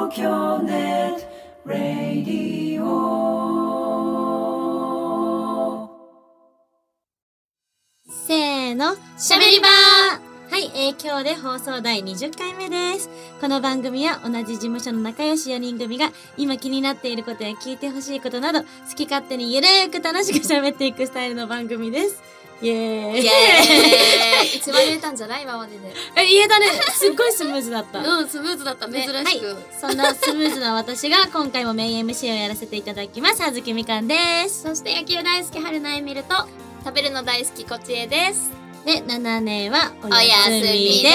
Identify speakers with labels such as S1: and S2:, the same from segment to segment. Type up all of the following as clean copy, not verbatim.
S1: 東京ネットラディオ。
S2: せーの、しゃべり場。はい、今日で放送第20回目です。この番組は同じ事務所の仲良し4人組が今気になっていることや聞いてほしいことなど好き勝手にゆるーく楽しく喋っていくスタイルの番組です。イエーイ。
S3: イエーイ。一番言えたんじゃない今までで。
S2: 言えたね。すっごいスムーズだった。
S3: うん、スムーズだった。珍しく、
S2: はい。そんなスムーズな私が今回もメイン MC をやらせていただきます。はずきみかんです。
S3: そして野球大好き春菜えみると食べるの大好きこちえです。
S2: で、7年はお
S3: おやすみです。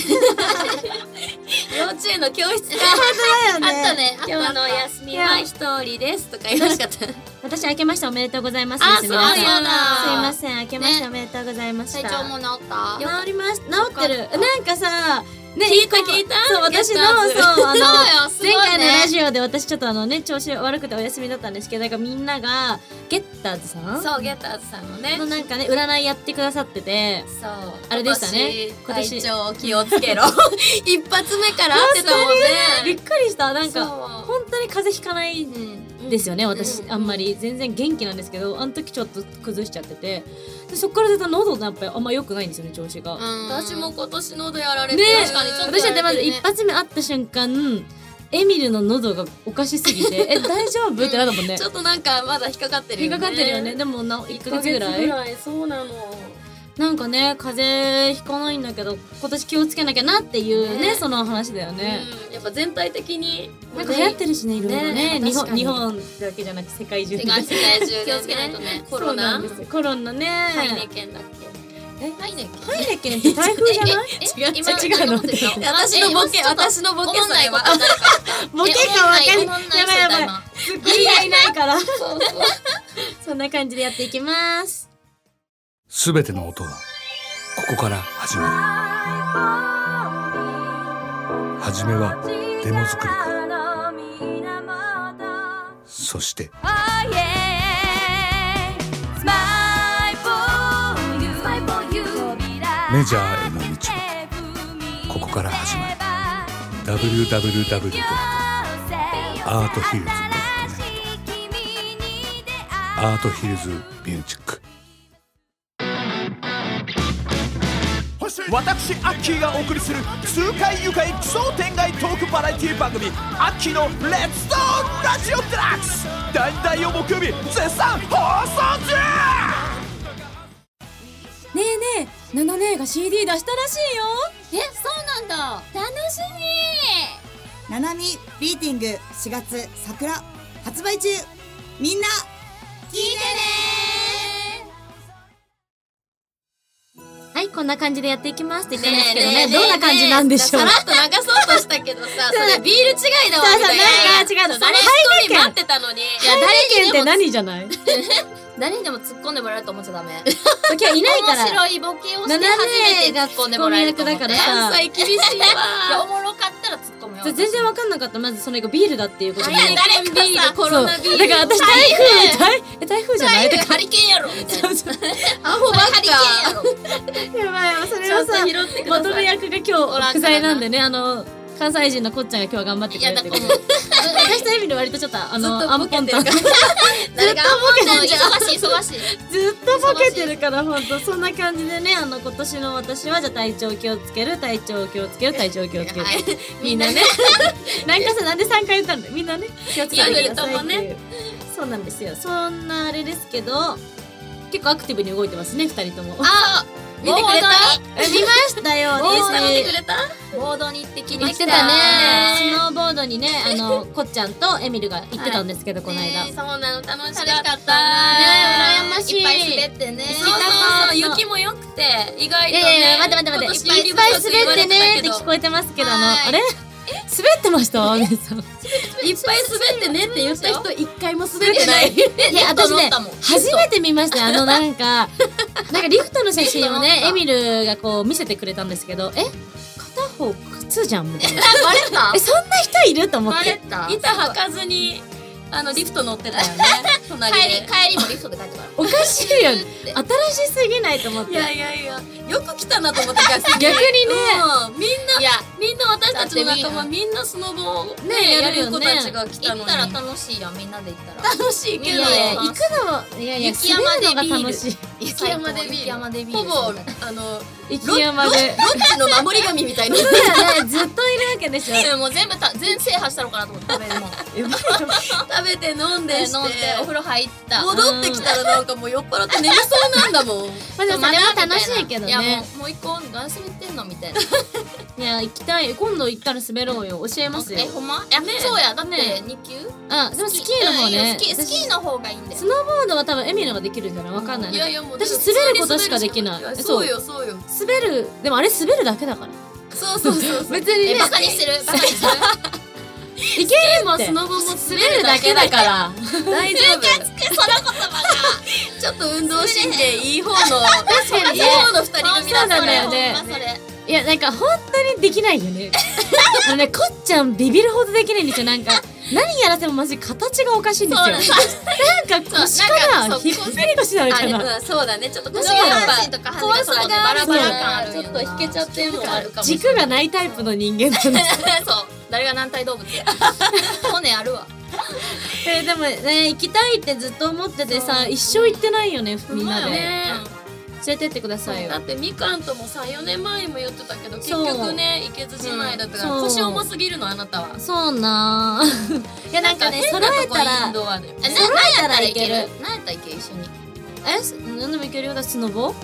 S3: 幼稚園の教室があったね。今日のお休みは一人ですとか言いましかった。
S2: 私明けましておめでとうございますです。
S3: そうやだ。
S2: すいません、明けましておめでとうございました。
S3: 体調も治った？
S2: 治りました。治ってる。なんかさ、ね、
S3: 聞いた
S2: そう、私の、前回のラジオで私ちょっと調子悪くてお休みだったんですけど、なんかみんながゲッターズさん、
S3: そう、ゲッターズさんのね
S2: なんかね、占いやってくださってて、
S3: そう、
S2: あれでしたね。
S3: 今年体調気をつけろ。一発目から会ってたもんね。
S2: びっくりした。なんか本当に風邪ひかないんですよね、私。あんまり全然元気なんですけど、あの時ちょっと崩しちゃってて、でそっから出た喉がやっぱりあんま良くないんですよね、調子が。
S3: 私も今年喉やられて、確かにちょっと
S2: 私だってまず一発目会った瞬間エミルの喉がおかしすぎて大丈夫ってなったもんね。
S3: ちょっとなんかまだ引っかかってるよね。
S2: 引っかかってるよね。でも1ヶ月ぐらい
S3: そうなの。
S2: なんかね、風邪ひかないんだけど今年気をつけなきゃなっていうね、その話だよね。
S3: やっぱ全体的に
S2: なんか流行ってるしね、いろいろね。日本だけじゃなく世界中で
S3: 気をつけないとね。コロナね。ハイネケンだっけ。ハイネ
S2: ケンって台風じゃない？違うの。
S3: 私のボケそれは。
S2: ボケかわかんない。やばい。ツッコミがいないから。そんな感じでやっていきます。
S4: すべての音はここから始まる。初めはデモ作りから、そしてメジャーへの道はここから始まる。 www.arthhills.net アートヒルズミュージック。
S5: 私アッキーがお送りする痛快愉快奇想天外トークバラエティ番組アッキーのレッツドーンラジオデラックス、第2第4木曜日絶賛放送中。
S2: ねえねえ、7姉が CD 出したらしいよ。
S3: そうなんだ。楽しみ。
S6: ななみビーティング4月桜発売中。みんな聞いてね。
S2: はい、こんな感じでやっていきますって言ってますけどね、どんな感じなんでしょう。
S3: さらっと流そうとしたけどさ、それビール違いだわみたいな。
S2: なんか違うの。
S3: 誰一人待ってたのに。いや、
S2: 誰って何じゃない？
S3: 誰にでも突っ込んでもらえると思っちゃダメ。
S2: 今日いないから。
S3: 面白いボケをして初めて突っ込んでもらえると思って。関西厳しいわ。いや、おもろかったら突っ込むよ。
S2: 全然わかんなかった。まずそれがビールだっていうことで。
S3: 誰かビール、コロナビール。
S2: だから私台風じゃない？
S3: ハリケーンやろみたいな。アホばっか。ハリケーンやろ。
S2: やばい、それをさ、まとめ役が今日不在なんでね、関西人のこっちゃんが今日は頑張ってくれてる。私とエミル割とちょっとアンポンタン。
S3: 誰がアンポンタン？忙しい。
S2: ずっとボケてるから本当そんな感じでね、今年の私はじゃあ体調気をつける。みんなね。なんかさ、なんで3回言ったんだよ。みんなね、気をつけてくださいっていう。そうなんですよ。そんなあれですけど、結構アクティブに動いてますね、2人とも。
S3: 見てくれた？
S2: 見ましたよ。
S3: インスタ見てくれた？ボードに行ってきました。
S2: 行ってたね。スノーボードにね、こっちゃんとエミルが行ってたんですけど、この間。
S3: そうなの、楽しかったね。
S2: 羨ましい。
S3: いっぱい滑ってね。そう、雪も良くて、意外とね。
S2: いや、待って。いっぱい滑ってねって聞こえてますけど、あれ？滑ってましたお姉さん。いっ
S3: ぱい滑ってねって言った人一回も滑ってない。
S2: いや、私ね、初めて見ましたよ。なんかリフトの写真をね、エミルがこう見せてくれたんですけど、片方靴じゃんみたいな。
S3: バレた？
S2: そんな人いると思って。
S3: 板履かずにリフト乗ってたよね隣で
S7: 帰りもリフトで帰ってから
S2: おかしいよね新しすぎないと思って。
S3: いやよく来たなと思って逆に
S2: ね
S3: みんな私たちの仲間みんなスノボをねやる子たちが来たのに
S7: 行ったら楽しいやんみんなで行ったら
S3: 楽しいけど
S2: 行くの雪山でが楽しい。
S3: 雪山でビール
S7: 雪山でビール
S3: ほぼ
S2: 雪山で
S3: ロッチの守り神みたいな
S2: そうだねずっといるわけでしょ。
S7: でも全制覇したのかなと思って食べるもん
S3: 食べて飲んでして
S7: 飲んでお風呂入った
S3: 戻ってきたらなんかもう酔っ払って眠そうなんだもん
S2: まあでもそれは楽しいけど
S7: いや
S2: ね。
S7: もう一個何滑ってんのみたいない
S2: や行きたい。今度行ったら滑ろうよ。教えますよ。
S7: ほんま？いやそうやだって2級
S2: あでもスキーの方ね。
S7: スキーの方がいいんだよ
S2: スノーボードは多分エミの方ができるんじゃないわかんない。
S3: いやもう
S2: 私滑ることしかできない。
S3: そうよ
S2: 滑るでもあれ滑るだけだから。
S3: そう
S2: 別にね
S7: バカにしてる
S2: いけるもんスノボも滑るだけだから
S3: 大丈夫
S7: その言葉が
S3: ちょっと運動神経いい方の確かにいい方の2人組
S2: そうなんだよね。
S7: それ
S2: いやなんか本当にできないよねねこっちゃんビビるほどできないんですよ。なんか何やらせもマジ形がおかしいんですよ。なんか腰からひっくり腰なのかな。
S3: そうだねちょっと腰
S7: 上
S3: がやっ
S7: 半身とか
S3: ぱ怖さが
S7: バラバラ感ある
S3: ちょっと引けちゃってるのがあるかもしれない
S2: 軸がないタイプの人間なんです
S7: そう誰が軟体動物骨あるわ
S2: でもね行きたいってずっと思っててさ一生行ってないよねみんなで。連れてってくださいよ。
S3: だってみかんとも4年前も言ってたけど結局ね行けずじまいだったから
S2: そう
S3: 腰重すぎるのあなたは
S2: そうなーいやなんかね揃えたら
S3: インドはね
S2: 揃えたらいける。
S7: 何やったらいける一緒に
S2: 何でもいけるよ。だスノボ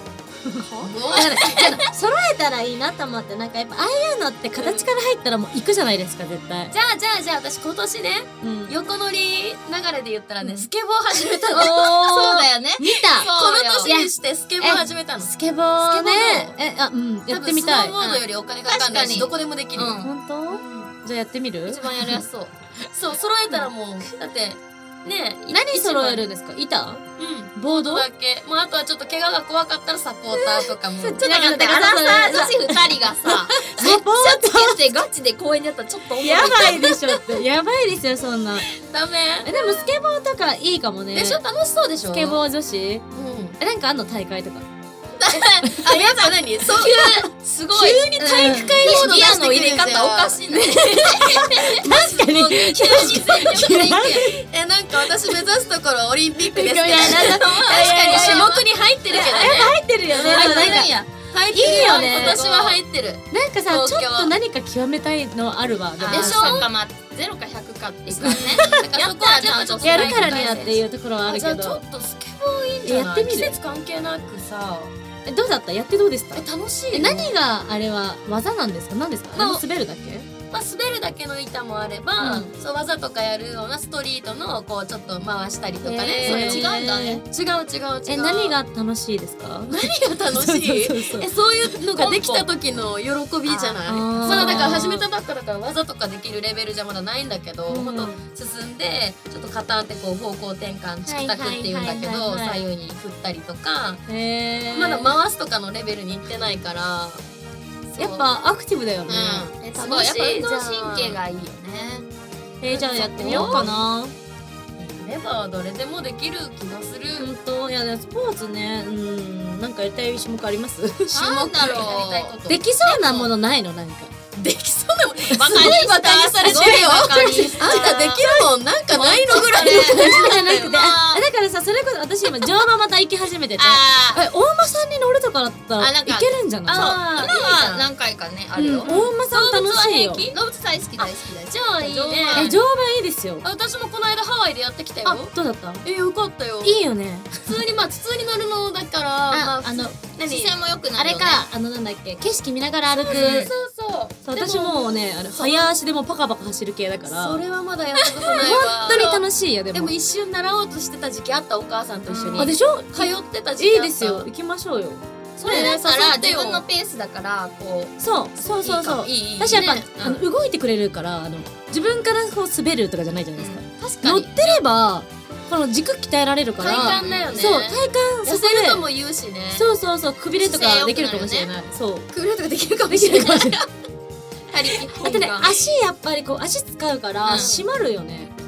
S2: 揃えたらいいなと思って。なんかやっぱああいうのって形から入ったらもう行くじゃないですか絶対。
S3: じゃあ私今年ね横乗り流れで言ったらねスケボー始めたの
S7: そうだよね
S2: 見た
S3: この年にしてスケボー始めたの
S2: スケボーねやってみたい。
S3: 多分スノーボードよりお金かかんないしどこでもできる
S2: 本当？じゃあやってみる？
S7: 一番やりやすそう
S3: そう揃えたらもうだってね
S2: 何揃えるんですか？板？ボード
S3: だけもうあとはちょっと怪我が怖かったらサポーターとかも
S7: ちょっと待ってアラサー女子2人がさめっちゃつけてガチで公園にやったらちょっと重い
S2: やばいでしょってやばいですよそんな。
S3: ダメ
S2: でもスケボーとかいいかもね。
S3: でしょ楽しそうでしょ
S2: スケボー女子なんかあんの大会とか。
S3: あやっぱ何そうすごい急に体育会モード出してくるんですよ。
S7: ギアの入れ方おかしいね
S2: 確かに
S7: 急に全力でいけ
S3: なんか私目指すところオリンピックですけど
S2: いや
S3: 確かに種目に入ってるけどね
S2: 入ってるよね。
S3: 入ってるんや入ってる
S2: いいよね
S3: 今年は入ってる
S2: なんかさちょっと何か極めたいのあるわ。でも
S7: でしょ0か100かっていうかね
S3: やったらちょっと
S2: やるからにはっていうところはあるけ
S3: じゃあちょ
S2: ど
S3: っとスケボーいいんじゃない
S2: やってみる
S3: 季節関係なくさ
S2: どうだった？やってどうでした？
S3: 楽しいよ
S2: 何があれは技なんですか？何ですか？
S3: まあ
S2: 滑るだけ？
S3: まあ、滑るだけの板もあれば、そう技とかやるようなストリートのこうちょっと回したりとかね、それ違うんだね違う
S2: 何が楽しいですか？
S3: 何が楽しい
S2: そう
S3: そういうのができた時の喜びじゃない？まだだから始めたばっかだから技とかできるレベルじゃまだないんだけど、ほんと進んでちょっと肩ってこう方向転換チクタクっていうんだけど左右に振ったりとかまだ回すとかのレベルに行ってないから
S2: やっぱアクティブだよね。
S7: すごいやっぱ運動神経がいいよね。
S2: じゃあやってみようかな。
S3: やればどれでもできる気がする。
S2: 本当いやスポーツねなんかやりたい種目あります？
S7: なんだろう
S2: できそうなものないの？なんか
S3: できそうなもの
S7: バカにした
S3: バカにされてるよ。あんたできるもんなんかないのぐらいの感じ
S2: じゃなくてだからさそれこそ私今乗馬また行き始めてて大馬さんに乗るとかだったらいけるんじゃない？
S7: 今は何回かねあるよ。
S2: 大馬さん楽しいよ。
S7: 動物大好き大好き
S3: じゃあいいね。
S2: 乗馬いいですよ。
S3: 私もこの間ハワイでやってきたよ。
S2: どうだった？
S3: よかったよ。
S2: いいよね。
S3: 普通に乗るのだから
S7: 視線も良くな
S2: あれ
S7: るよね。
S2: かなんだっけ景色見ながら歩く。
S3: そう
S2: 私もうね早足でもパカパカ走る系だから
S3: それはまだやったことないわ。
S2: 本当に楽しいよ。
S3: でも一瞬習おうとしてた時期あったお母さんと一緒に。
S2: でしょ？
S3: 通ってた時期あった。
S2: いいですよ行きましょうよ。
S7: それだったら自分のペースだからこう
S2: そう私やっぱ動いてくれるから自分からこう滑るとかじゃないじゃないですか。乗ってればこの軸鍛えられるから
S3: 体幹だよね。
S2: そう体幹
S3: させるとも言うしね。
S2: そうくびれとかできるかもしれない。そう
S3: くびれとかできるかもしれない。
S2: あとね足やっぱりこう足使うから締まるよね。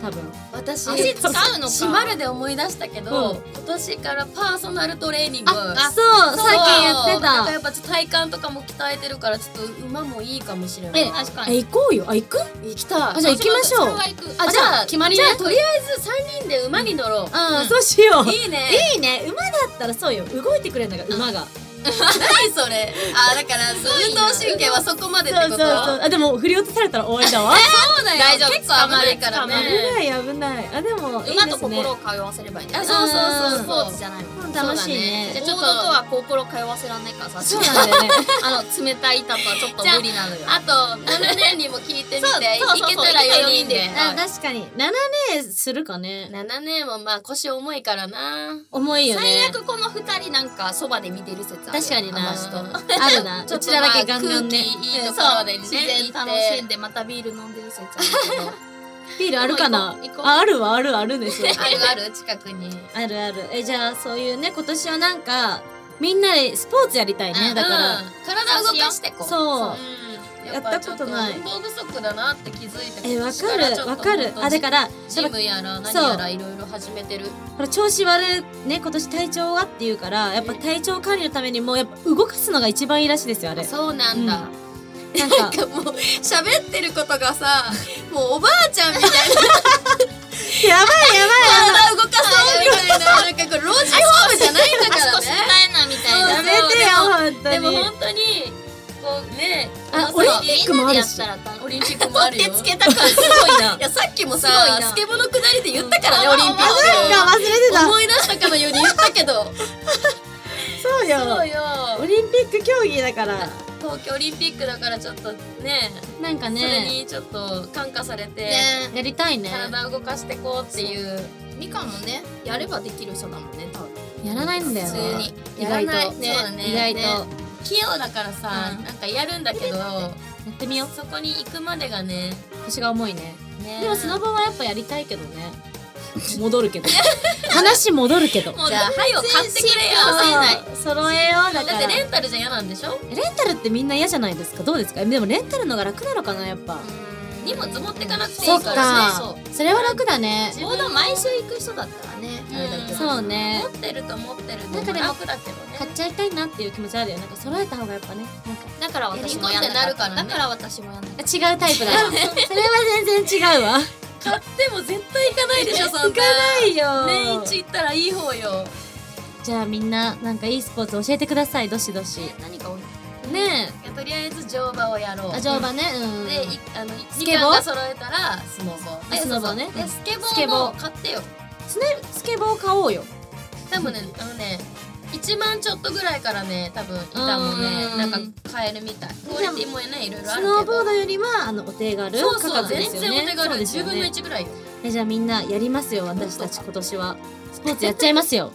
S2: 多分。
S3: 私
S7: 足使うのか
S3: 閉まるで思い出したけど、今年からパーソナルトレーニング。
S2: そうさっき言って
S3: なんか
S2: た。
S3: やっぱちょっと体幹とかも鍛えてるからちょっと馬もいいかもしれない。
S7: 確かに。
S2: 行こうよ。行く？
S3: 行きたい。
S2: あ、じゃあ行きましょう。
S3: じゃあ
S2: 決まりね。
S3: じゃあとりあえず3人で馬に乗ろう。
S2: そうしよう。
S3: いいね。
S2: いいね。馬だったらそうよ。動いてくれるんだから馬が。
S3: 何それ。だから運動神経はそこまでってこと。
S2: あ、でも振り落とされたら終わりだわ。
S3: そうだよ。
S7: 大丈夫
S3: 結構危ないからね。
S2: 危ない。でも
S7: 馬と心を通わせればいいんだよ。
S3: そう
S7: スポーツじゃないもん。
S2: 楽しいね。
S7: じゃあちょっとは心通わせらんないからさ。
S2: そうなんだよね。
S7: 冷たい板とはちょっと無理なのよ。
S3: あと7年にも聞いてみて、いけたら4人で。
S2: 確かに7年するかね。
S3: 7年もまあ腰重いからな。
S2: 重いよね。
S7: 最悪この2人なんかそばで見てる説ある。
S2: 確かにな。
S3: あ
S2: るな。うちらだけガンガンね。
S3: いいところでね。
S7: 自然楽しんでまたビール飲んでる説あるけど。
S2: ビールあるかな。あるわ、あるね。それ
S3: ある近くに。
S2: ある。じゃあそういうね、今年はなんかみんなでスポーツやりたいね。だから
S3: 体を動かしてこう。
S2: そう。やったことない。
S3: 運動不足だなって気づいて。
S2: わかる。だから
S3: ジムやら何やらいろいろ始めてる。
S2: ほら調子悪いね、今年体調がっていうから、やっぱ体調管理のためにもやっぱ動かすのが一番いいらしいですよあれ。
S3: そうなんだ。
S2: なんか
S3: もう喋ってることがさ、もうおばあちゃんみたいな。
S2: やばい。
S3: 体動かそうみたいな、なんかこれ老人ホームじゃないんだからね。
S7: 足腰鍛えなみたいな。
S2: やめてよ本当に。
S3: でも本当にこうね、
S2: オリンピックもあるし。
S3: オリンピックもあるよ。
S7: 手つけたからすごいな。
S3: いやさっきもさ、スケボーの下りで言ったからね、オリンピック。
S2: 忘れてた。
S3: 思い出したかのように言ったけど。
S2: そうよ。オリンピック競技だから。
S3: 東京オリンピックだからちょっとね、
S2: なんかね、
S3: それにちょっと感化されて、
S2: やりたいね。
S3: 体を動かしてこうっていう。
S7: みかんもね、やればできる人だもんね、多分。
S2: やらないんだよね。
S3: 普通に
S2: 意外と。
S3: そうだね。
S2: 意外と。
S3: 器用だからさ、なんかやるんだけど、や
S2: ってみよう。
S3: そこに行くまでがね、
S2: 腰が重いね。でもスノボはやっぱやりたいけどね。戻るけど。話戻るけど。
S3: じゃあはいを買ってくれよ。
S2: 揃えようだから。
S3: だってレンタルじゃ嫌なんでしょ？
S2: レンタルってみんな嫌じゃないですか。どうですか？でもレンタルのが楽なのかなやっぱ。
S3: 荷物持ってかなくていいからね。
S2: それは楽だね。
S7: ちょうど毎週行く人だったらね、あれだけど。
S2: そうね。
S3: 持ってると持ってる
S2: なんかでも
S3: 楽だけどね。
S2: 買っちゃいたいなっていう気持ちあるよ。なんか揃えた方がやっぱね。
S7: だから私もやんなかった。だから私もやんなかった。
S2: 違うタイプだわ。それは全然違うわ。
S3: 買っても絶対行かないでしょ、そんな。
S2: 行かないよ。
S3: 年一行ったらいい方よ。
S2: じゃあみんななんかいいスポーツ教えてください。どしどし。
S7: 何か多い
S2: ね
S3: え。とりあえず乗馬をやろう。
S2: 乗馬ね。
S3: で、スケボーが揃えたらスノボ。
S2: スノボね。
S3: でスケボーも買ってよ。
S2: スケボー買おうよ。
S3: 多分ね、1万ちょっとぐらいからね、多分板もね、なんか買えるみたい。クオリティもね、いろいろあるけど。
S2: スノーボードよりはお手軽価格ですよね。
S3: 全然お手軽。10分の1ぐらいよ。
S2: じゃあみんなやりますよ、私たち今年は。スポーツやっちゃいますよ。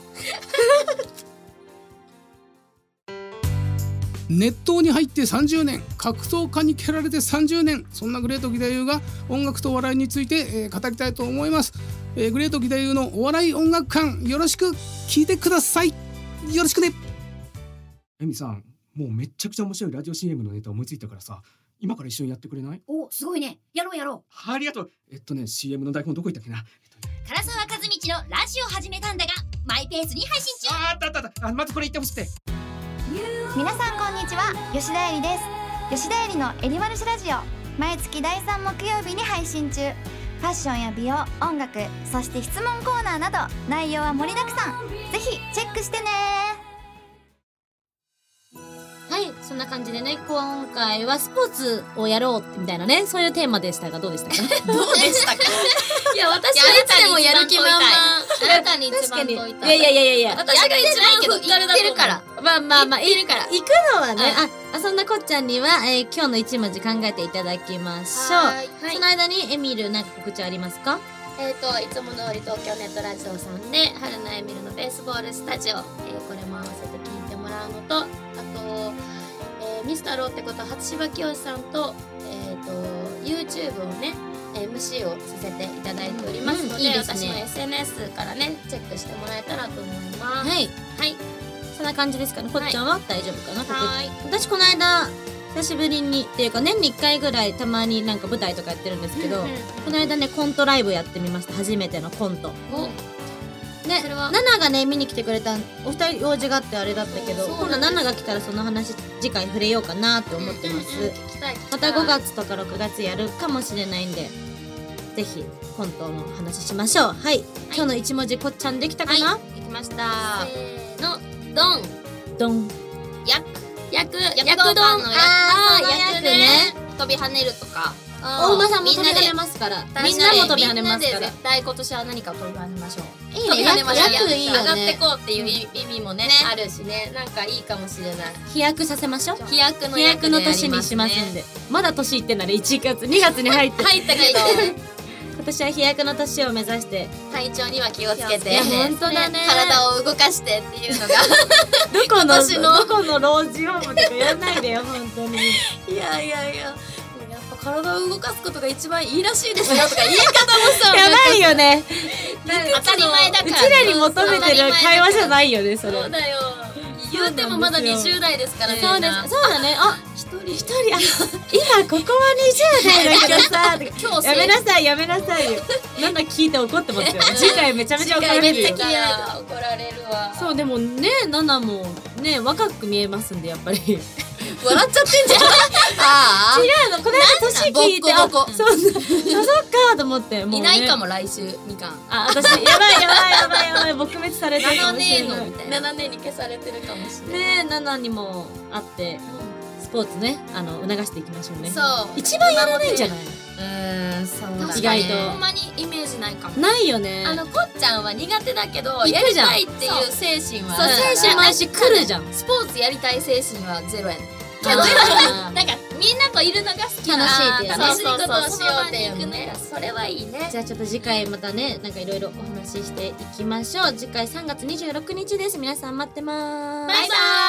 S8: 熱湯に入って30年、格闘家に蹴られて30年、そんなグレート義太夫が音楽とお笑いについて、語りたいと思います。グレート義太夫のお笑い音楽館、よろしく聞いてください。よろしくね。エミさん、もうめっちゃくちゃ面白いラジオ CM のネタ思いついたからさ、今から一緒にやってくれない？
S9: お、すごいね。やろう。
S8: ありがとう。CM の台本どこ行ったっけな。
S9: 唐沢和道のラジオ始めたんだがマイペースに配信中。
S8: あったまずこれ言ってほしくて。
S10: 皆さんこんにちは、吉田絵里です。吉田絵里のエリマルシラジオ、毎月第3木曜日に配信中。ファッションや美容、音楽、そして質問コーナーなど内容は盛りだくさん。ぜひチェックしてね。
S2: はい、そんな感じでね、今回はスポーツをやろうみたいなね、そういうテーマでしたがどうでしたか？
S3: どうでしたか？いや、私はいつでもやる気満々。
S7: あなたに一番問いたい。
S2: いや、
S3: 私が一番けど言ってるから。
S2: まあ行くのはね、そんなこっちゃんには、今日の一文字考えていただきましょう。その間にエミルなんか告知ありますか？
S3: いつも通り東京ネットラジオさんで春菜エミルのベースボールスタジオ、これも合わせて聞いてもらうのと、あと、ミスターローってことは初芝清さんと、YouTube をね MC をさせていただいておりますので、私の SNS からねチェックしてもらえたらと思います。
S2: はい、そんな感じですかね。こっちゃんは大丈夫かな？私この間久しぶりにっていうか年に1回ぐらいたまになんか舞台とかやってるんですけど、この間ねコントライブやってみました。初めてのコント。で、ナナがね見に来てくれたお二人用事があってあれだったけど、今度ナナが来たらその話次回触れようかなって思ってます。また5月とか6月やるかもしれないんで、ぜひコントの話しましょう。はい、今日の1文字こっちゃんできたかな？
S3: できました。せーの、ドン。
S2: ドン。
S3: 役丼の役
S2: ね。
S3: 飛び跳ねるとか。
S2: お馬さんも飛び跳ねますから。みんなも飛び跳ねますから。
S3: 絶対今年は何か飛び跳ねましょう。
S2: いいね。役いいよね。
S3: 上がってこうっていう意味もねあるしね、なんかいいかもしれない。
S2: 飛躍させましょう。
S3: 飛躍の
S2: 年にしますんで。まだ年いってなら1月2月に入ったけど今年は飛躍の年を目指して
S3: 体調には気をつけて、
S2: 本当だね、
S3: 体を動かしてっていうのが
S2: どこの老人ホームとかやんないでよ本当に。
S3: いややっぱ体を動かすことが一番いいらしいですよとか言い方もさ
S2: やばいよね。
S3: 当たり前だから、
S2: うちらに求めてる会話じゃないよねそれ。
S3: そうだよ。言うてもまだ20代ですからね。
S2: そうです。そうだね。あ、一人今ここは20代だけどさ今日やめなさいよ。なんだ聞いて怒ってますよ。次回めちゃめちゃ怒られるよ。
S3: 怒られるわ。
S2: そうでもね、ナナもね若く見えますんでやっぱり
S3: 笑っちゃってんじゃん。ああ
S2: 違うの、この間年聞いてそっかと思って。もうね、
S3: いないかも来週みかん。
S2: あ、私やばい撲滅されてるかもしれない。
S3: 7年に消されてるかもしれない
S2: ね。ナナにもあってスポーツね促していきましょうね。
S3: そう、
S2: 一番やらないんじゃない？
S3: そうだ、
S2: 意外と
S3: ほんまにイメージないかも。
S2: ないよね。
S3: こっちゃんは苦手だけどやりたいっていう精神は、
S2: そう精神もあるし来るじゃん。
S3: スポーツやりたい精神はゼロやね。
S7: けどなんかみんなといるのが好きな、
S2: 楽しいっていうね。
S3: 楽しいことをしようっていうね。それはいいね。
S2: じゃあちょっと次回またねなんかいろいろお話ししていきましょう。次回3月26日です。皆さん待ってます。
S3: バイバーイ。